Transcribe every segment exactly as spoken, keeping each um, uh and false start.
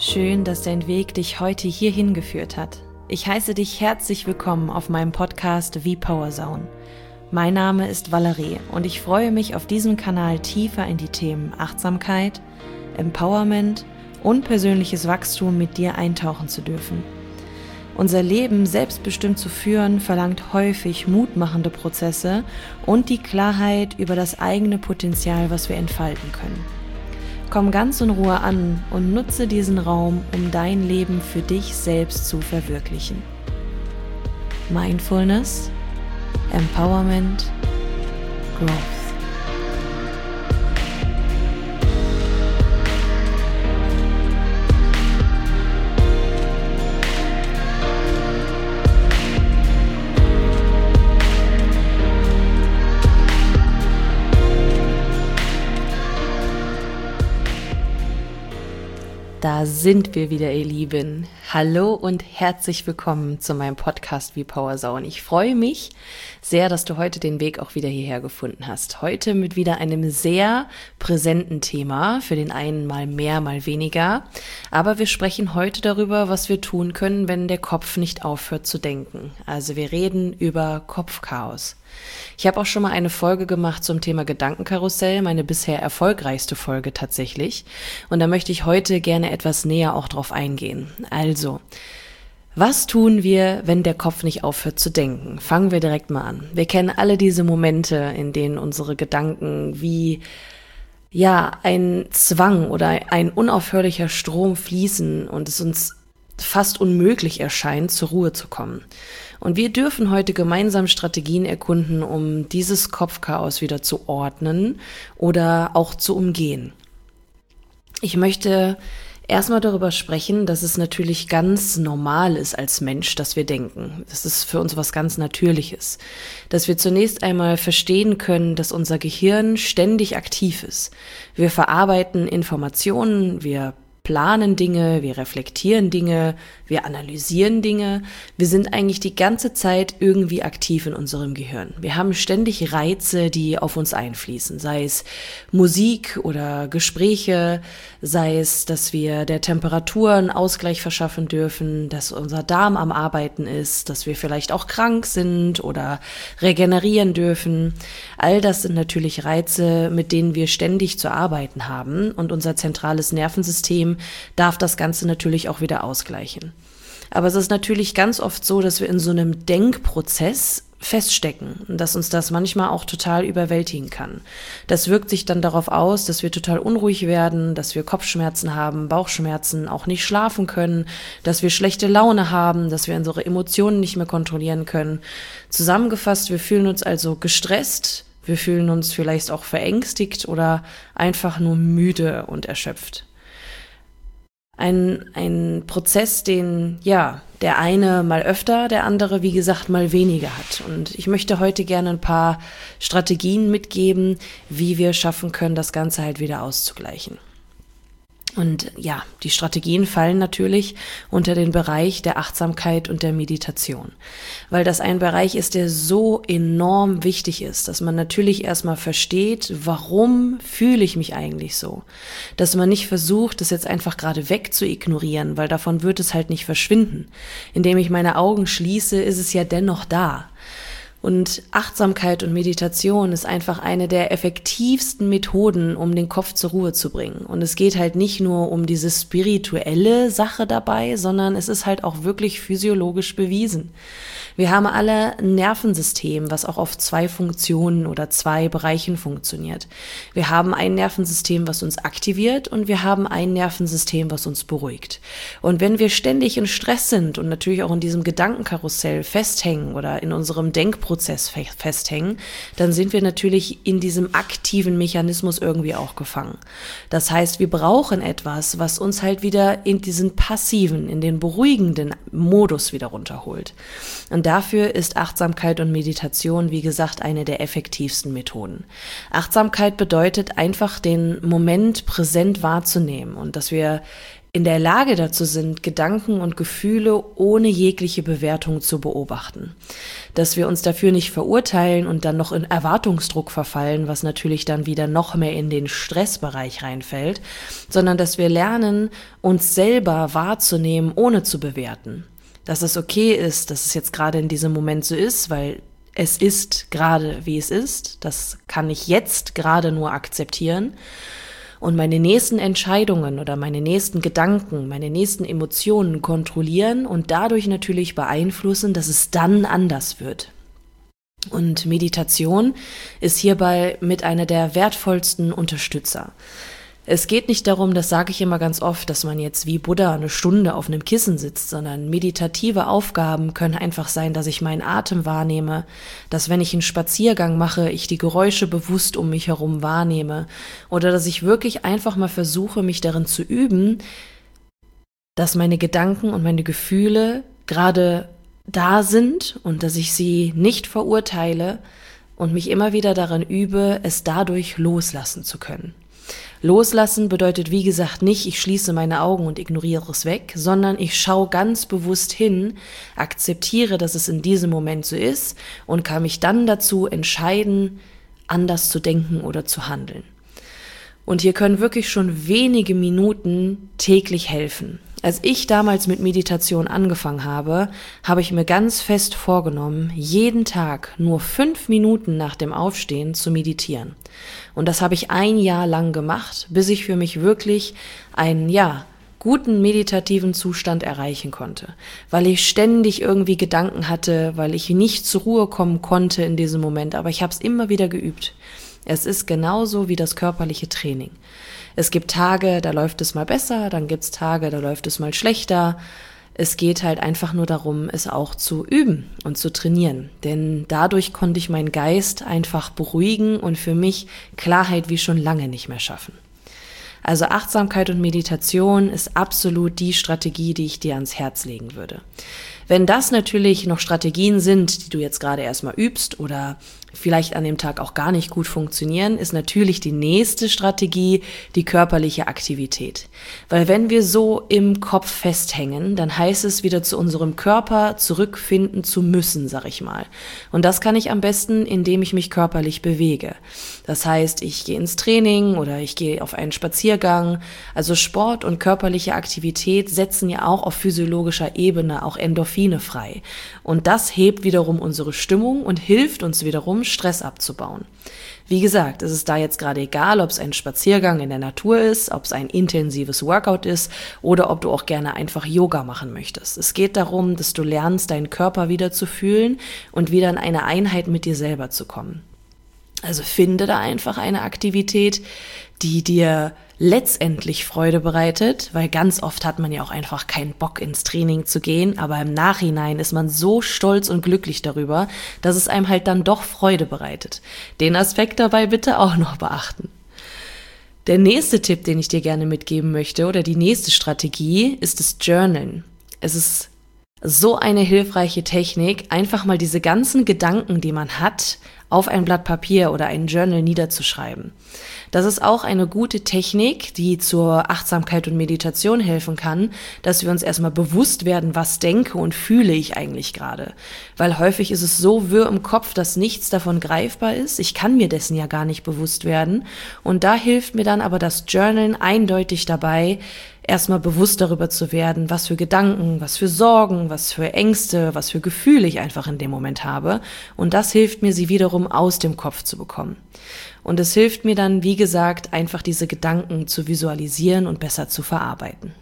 Schön, dass dein Weg dich heute hierhin geführt hat. Ich heiße dich herzlich willkommen auf meinem Podcast V-Power Zone. Mein Name ist Valerie und ich freue mich, auf diesem Kanal tiefer in die Themen Achtsamkeit, Empowerment und persönliches Wachstum mit dir eintauchen zu dürfen. Unser Leben selbstbestimmt zu führen, verlangt häufig mutmachende Prozesse und die Klarheit über das eigene Potenzial, was wir entfalten können. Komm ganz in Ruhe an und nutze diesen Raum, um dein Leben für dich selbst zu verwirklichen. Mindfulness, Empowerment, Growth. Da sind wir wieder, ihr Lieben. Hallo und herzlich willkommen zu meinem Podcast V-Power Zone. Ich freue mich sehr, dass du heute den Weg auch wieder hierher gefunden hast. Heute mit wieder einem sehr präsenten Thema, für den einen mal mehr, mal weniger. Aber wir sprechen heute darüber, was wir tun können, wenn der Kopf nicht aufhört zu denken. Also wir reden über Kopfchaos. Ich habe auch schon mal eine Folge gemacht zum Thema Gedankenkarussell, meine bisher erfolgreichste Folge tatsächlich. Und da möchte ich heute gerne etwas näher auch drauf eingehen. Also, was tun wir, wenn der Kopf nicht aufhört zu denken? Fangen wir direkt mal an. Wir kennen alle diese Momente, in denen unsere Gedanken wie ja ein Zwang oder ein unaufhörlicher Strom fließen und es uns fast unmöglich erscheint, zur Ruhe zu kommen. Und wir dürfen heute gemeinsam Strategien erkunden, um dieses Kopfchaos wieder zu ordnen oder auch zu umgehen. Ich möchte erstmal darüber sprechen, dass es natürlich ganz normal ist als Mensch, dass wir denken. Das ist für uns was ganz Natürliches. Dass wir zunächst einmal verstehen können, dass unser Gehirn ständig aktiv ist. Wir verarbeiten Informationen, wir planen Dinge, wir reflektieren Dinge, wir analysieren Dinge. Wir sind eigentlich die ganze Zeit irgendwie aktiv in unserem Gehirn. Wir haben ständig Reize, die auf uns einfließen, sei es Musik oder Gespräche, sei es, dass wir der Temperatur einen Ausgleich verschaffen dürfen, dass unser Darm am Arbeiten ist, dass wir vielleicht auch krank sind oder regenerieren dürfen. All das sind natürlich Reize, mit denen wir ständig zu arbeiten haben und unser zentrales Nervensystem darf das Ganze natürlich auch wieder ausgleichen. Aber es ist natürlich ganz oft so, dass wir in so einem Denkprozess feststecken und dass uns das manchmal auch total überwältigen kann. Das wirkt sich dann darauf aus, dass wir total unruhig werden, dass wir Kopfschmerzen haben, Bauchschmerzen, auch nicht schlafen können, dass wir schlechte Laune haben, dass wir unsere Emotionen nicht mehr kontrollieren können. Zusammengefasst, wir fühlen uns also gestresst, wir fühlen uns vielleicht auch verängstigt oder einfach nur müde und erschöpft. Ein, ein Prozess, den, ja, der eine mal öfter, der andere, wie gesagt, mal weniger hat. Und ich möchte heute gerne ein paar Strategien mitgeben, wie wir schaffen können, das Ganze halt wieder auszugleichen. Und ja, die Strategien fallen natürlich unter den Bereich der Achtsamkeit und der Meditation, weil das ein Bereich ist, der so enorm wichtig ist, dass man natürlich erstmal versteht, warum fühle ich mich eigentlich so, dass man nicht versucht, das jetzt einfach gerade weg zu ignorieren, weil davon wird es halt nicht verschwinden. Indem ich meine Augen schließe, ist es ja dennoch da. Und Achtsamkeit und Meditation ist einfach eine der effektivsten Methoden, um den Kopf zur Ruhe zu bringen. Und es geht halt nicht nur um diese spirituelle Sache dabei, sondern es ist halt auch wirklich physiologisch bewiesen. Wir haben alle ein Nervensystem, was auch auf zwei Funktionen oder zwei Bereichen funktioniert. Wir haben ein Nervensystem, was uns aktiviert und wir haben ein Nervensystem, was uns beruhigt. Und wenn wir ständig in Stress sind und natürlich auch in diesem Gedankenkarussell festhängen oder in unserem Denkprozess festhängen, dann sind wir natürlich in diesem aktiven Mechanismus irgendwie auch gefangen. Das heißt, wir brauchen etwas, was uns halt wieder in diesen passiven, in den beruhigenden Modus wieder runterholt. Und dafür ist Achtsamkeit und Meditation, wie gesagt, eine der effektivsten Methoden. Achtsamkeit bedeutet einfach, den Moment präsent wahrzunehmen und dass wir in der Lage dazu sind, Gedanken und Gefühle ohne jegliche Bewertung zu beobachten. Dass wir uns dafür nicht verurteilen und dann noch in Erwartungsdruck verfallen, was natürlich dann wieder noch mehr in den Stressbereich reinfällt, sondern dass wir lernen, uns selber wahrzunehmen, ohne zu bewerten. Dass es okay ist, dass es jetzt gerade in diesem Moment so ist, weil es ist gerade, wie es ist. Das kann ich jetzt gerade nur akzeptieren. Und meine nächsten Entscheidungen oder meine nächsten Gedanken, meine nächsten Emotionen kontrollieren und dadurch natürlich beeinflussen, dass es dann anders wird. Und Meditation ist hierbei mit einer der wertvollsten Unterstützer. Es geht nicht darum, das sage ich immer ganz oft, dass man jetzt wie Buddha eine Stunde auf einem Kissen sitzt, sondern meditative Aufgaben können einfach sein, dass ich meinen Atem wahrnehme, dass wenn ich einen Spaziergang mache, ich die Geräusche bewusst um mich herum wahrnehme oder dass ich wirklich einfach mal versuche, mich darin zu üben, dass meine Gedanken und meine Gefühle gerade da sind und dass ich sie nicht verurteile und mich immer wieder darin übe, es dadurch loslassen zu können. Loslassen bedeutet, wie gesagt, nicht, ich schließe meine Augen und ignoriere es weg, sondern ich schaue ganz bewusst hin, akzeptiere, dass es in diesem Moment so ist und kann mich dann dazu entscheiden, anders zu denken oder zu handeln. Und hier können wirklich schon wenige Minuten täglich helfen. Als ich damals mit Meditation angefangen habe, habe ich mir ganz fest vorgenommen, jeden Tag nur fünf Minuten nach dem Aufstehen zu meditieren. Und das habe ich ein Jahr lang gemacht, bis ich für mich wirklich einen, ja, guten meditativen Zustand erreichen konnte. Weil ich ständig irgendwie Gedanken hatte, weil ich nicht zur Ruhe kommen konnte in diesem Moment, aber ich habe es immer wieder geübt. Es ist genauso wie das körperliche Training. Es gibt Tage, da läuft es mal besser, dann gibt es Tage, da läuft es mal schlechter. Es geht halt einfach nur darum, es auch zu üben und zu trainieren. Denn dadurch konnte ich meinen Geist einfach beruhigen und für mich Klarheit wie schon lange nicht mehr schaffen. Also Achtsamkeit und Meditation ist absolut die Strategie, die ich dir ans Herz legen würde. Wenn das natürlich noch Strategien sind, die du jetzt gerade erstmal übst oder vielleicht an dem Tag auch gar nicht gut funktionieren, ist natürlich die nächste Strategie die körperliche Aktivität. Weil wenn wir so im Kopf festhängen, dann heißt es wieder zu unserem Körper zurückfinden zu müssen, sag ich mal. Und das kann ich am besten, indem ich mich körperlich bewege. Das heißt, ich gehe ins Training oder ich gehe auf einen Spaziergang. Also Sport und körperliche Aktivität setzen ja auch auf physiologischer Ebene auch Endorphine frei. Und das hebt wiederum unsere Stimmung und hilft uns wiederum, Stress abzubauen. Wie gesagt, es ist da jetzt gerade egal, ob es ein Spaziergang in der Natur ist, ob es ein intensives Workout ist oder ob du auch gerne einfach Yoga machen möchtest. Es geht darum, dass du lernst, deinen Körper wieder zu fühlen und wieder in eine Einheit mit dir selber zu kommen. Also finde da einfach eine Aktivität, die dir letztendlich Freude bereitet, weil ganz oft hat man ja auch einfach keinen Bock ins Training zu gehen, aber im Nachhinein ist man so stolz und glücklich darüber, dass es einem halt dann doch Freude bereitet. Den Aspekt dabei bitte auch noch beachten. Der nächste Tipp, den ich dir gerne mitgeben möchte oder die nächste Strategie ist das Journalen. Es ist so eine hilfreiche Technik, einfach mal diese ganzen Gedanken, die man hat, auf ein Blatt Papier oder ein Journal niederzuschreiben. Das ist auch eine gute Technik, die zur Achtsamkeit und Meditation helfen kann, dass wir uns erstmal bewusst werden, was denke und fühle ich eigentlich gerade. Weil häufig ist es so wirr im Kopf, dass nichts davon greifbar ist. Ich kann mir dessen ja gar nicht bewusst werden. Und da hilft mir dann aber das Journalen eindeutig dabei, erstmal bewusst darüber zu werden, was für Gedanken, was für Sorgen, was für Ängste, was für Gefühle ich einfach in dem Moment habe. Und das hilft mir, sie wiederum aus dem Kopf zu bekommen. Und es hilft mir dann, wie gesagt, einfach diese Gedanken zu visualisieren und besser zu verarbeiten.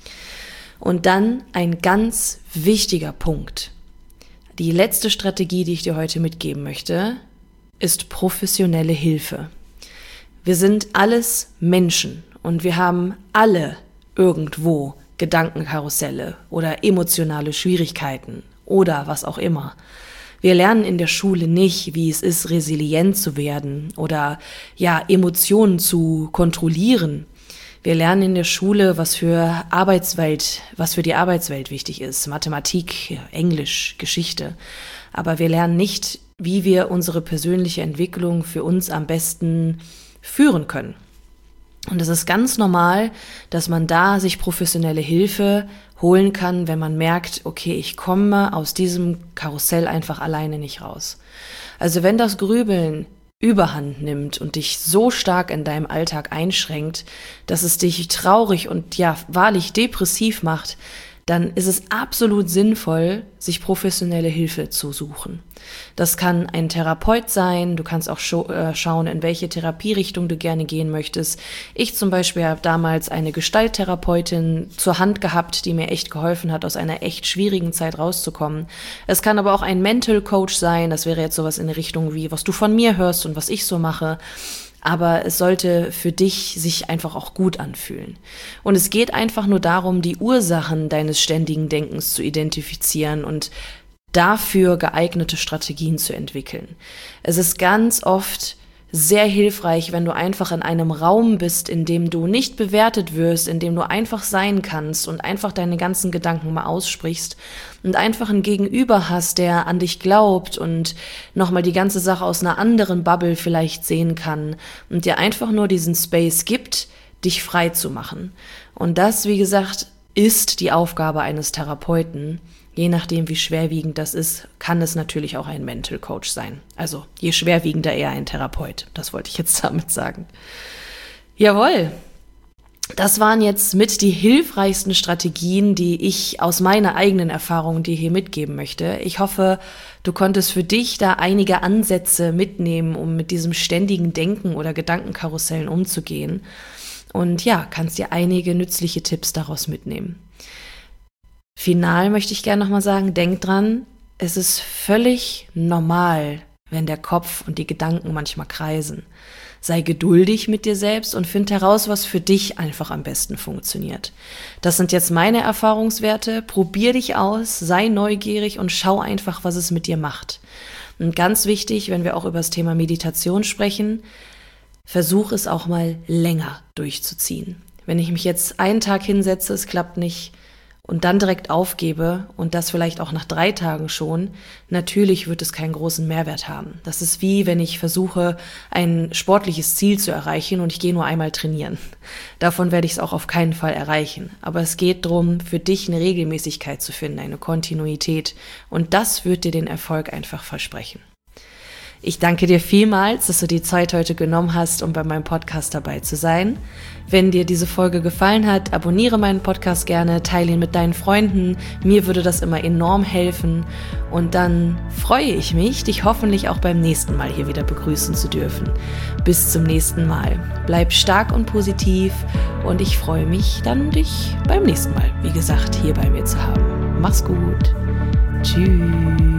Und dann ein ganz wichtiger Punkt. Die letzte Strategie, die ich dir heute mitgeben möchte, ist professionelle Hilfe. Wir sind alles Menschen und wir haben alle irgendwo Gedankenkarusselle oder emotionale Schwierigkeiten oder was auch immer. Wir lernen in der Schule nicht, wie es ist, resilient zu werden oder ja, Emotionen zu kontrollieren. Wir lernen in der Schule, was für Arbeitswelt, was für die Arbeitswelt wichtig ist, Mathematik, Englisch, Geschichte. Aber wir lernen nicht, wie wir unsere persönliche Entwicklung für uns am besten führen können. Und es ist ganz normal, dass man da sich professionelle Hilfe holen kann, wenn man merkt, okay, ich komme aus diesem Karussell einfach alleine nicht raus. Also wenn das Grübeln Überhand nimmt und dich so stark in deinem Alltag einschränkt, dass es dich traurig und ja wahrlich depressiv macht, dann ist es absolut sinnvoll, sich professionelle Hilfe zu suchen. Das kann ein Therapeut sein, du kannst auch scho- äh, schauen, in welche Therapierichtung du gerne gehen möchtest. Ich zum Beispiel habe damals eine Gestalttherapeutin zur Hand gehabt, die mir echt geholfen hat, aus einer echt schwierigen Zeit rauszukommen. Es kann aber auch ein Mental Coach sein, das wäre jetzt sowas in der Richtung wie, was du von mir hörst und was ich so mache. Aber es sollte für dich sich einfach auch gut anfühlen. Und es geht einfach nur darum, die Ursachen deines ständigen Denkens zu identifizieren und dafür geeignete Strategien zu entwickeln. Es ist ganz oft sehr hilfreich, wenn du einfach in einem Raum bist, in dem du nicht bewertet wirst, in dem du einfach sein kannst und einfach deine ganzen Gedanken mal aussprichst und einfach ein Gegenüber hast, der an dich glaubt und nochmal die ganze Sache aus einer anderen Bubble vielleicht sehen kann und dir einfach nur diesen Space gibt, dich frei zu machen. Und das, wie gesagt, ist die Aufgabe eines Therapeuten. Je nachdem, wie schwerwiegend das ist, kann es natürlich auch ein Mental Coach sein. Also je schwerwiegender eher ein Therapeut. Das wollte ich jetzt damit sagen. Jawohl. Das waren jetzt mit die hilfreichsten Strategien, die ich aus meiner eigenen Erfahrung dir hier mitgeben möchte. Ich hoffe, du konntest für dich da einige Ansätze mitnehmen, um mit diesem ständigen Denken oder Gedankenkarussellen umzugehen. Und ja, kannst dir einige nützliche Tipps daraus mitnehmen. Final möchte ich gerne nochmal sagen, denk dran, es ist völlig normal, wenn der Kopf und die Gedanken manchmal kreisen. Sei geduldig mit dir selbst und find heraus, was für dich einfach am besten funktioniert. Das sind jetzt meine Erfahrungswerte. Probier dich aus, sei neugierig und schau einfach, was es mit dir macht. Und ganz wichtig, wenn wir auch über das Thema Meditation sprechen, versuch es auch mal länger durchzuziehen. Wenn ich mich jetzt einen Tag hinsetze, es klappt nicht, und dann direkt aufgebe und das vielleicht auch nach drei Tagen schon, natürlich wird es keinen großen Mehrwert haben. Das ist wie, wenn ich versuche, ein sportliches Ziel zu erreichen und ich gehe nur einmal trainieren. Davon werde ich es auch auf keinen Fall erreichen. Aber es geht darum, für dich eine Regelmäßigkeit zu finden, eine Kontinuität. Und das wird dir den Erfolg einfach versprechen. Ich danke dir vielmals, dass du die Zeit heute genommen hast, um bei meinem Podcast dabei zu sein. Wenn dir diese Folge gefallen hat, abonniere meinen Podcast gerne, teile ihn mit deinen Freunden. Mir würde das immer enorm helfen. Und dann freue ich mich, dich hoffentlich auch beim nächsten Mal hier wieder begrüßen zu dürfen. Bis zum nächsten Mal. Bleib stark und positiv und ich freue mich dann, dich beim nächsten Mal, wie gesagt, hier bei mir zu haben. Mach's gut. Tschüss.